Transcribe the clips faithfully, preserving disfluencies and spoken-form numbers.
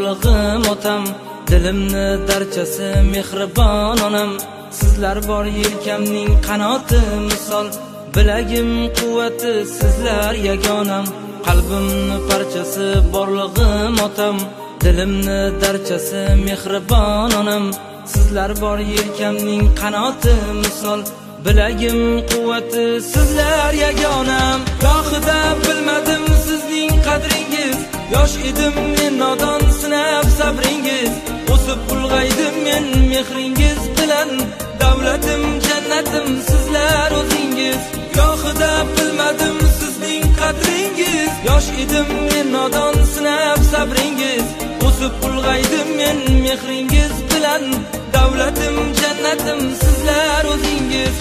borlig'im otam, dilimni darchasi mehribon onam. Sizlar bor yelkamning qanoti misol, bilagim quvvati sizlar yagonam. Qalbimni parchasi borlig'im otam, dilimni darchasi mehribon onam. Sizlar bor yelkamning qanoti misol, bilagim quvvati sizlar yagonam. Gohida bilmadim sizning qadringiz, yosh edim men nodon sinab sabringiz. O'sib ulg'aydim men mehringiz bilan, davlatim jannatim sizlar o'zingiz. Gohida bilmadim sizning qadringiz, yosh edim men nodon sinab sabringiz. O'sib ulg'aydim men mehringiz bilan, davlatim jannatim sizlar o'zingiz.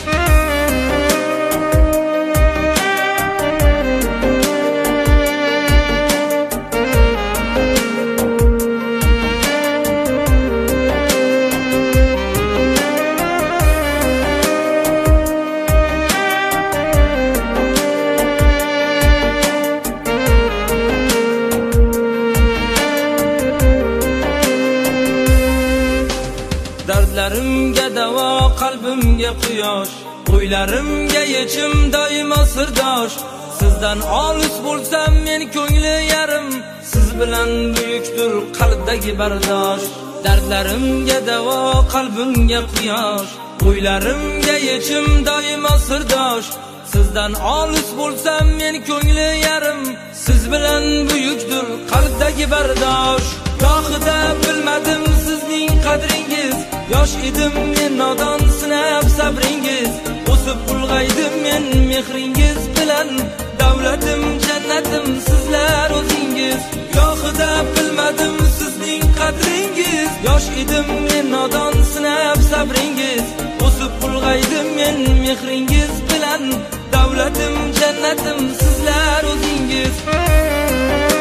Dardlarimga davo, qalbimga quyosh, o'ylarimga yechim doimo sirdosh. Sizdan olis bo'lsam men ko'ngli yarim, siz bilan buyukdir qalbdagi bardosh. Dardlarimga davo, qalbimga quyosh, o'ylarimga yechim doimo sirdosh. Sizdan olis bo'lsam men ko'ngli yarim, siz bilan buyukdir qalbdagi bardosh. Gohida bilmadim sizning qadringiz, yosh edim men nodon sinab sabringiz. O'sib ulg'aydim men mehringiz bilan, davlatim jannatim sizlar o'zingiz. Gohida bilmadim sizning qadringiz, yosh edim men nodon sinab sabringiz. O'sib ulg'aydim men mehringiz bilan, davlatim jannatim sizlar o'zingiz.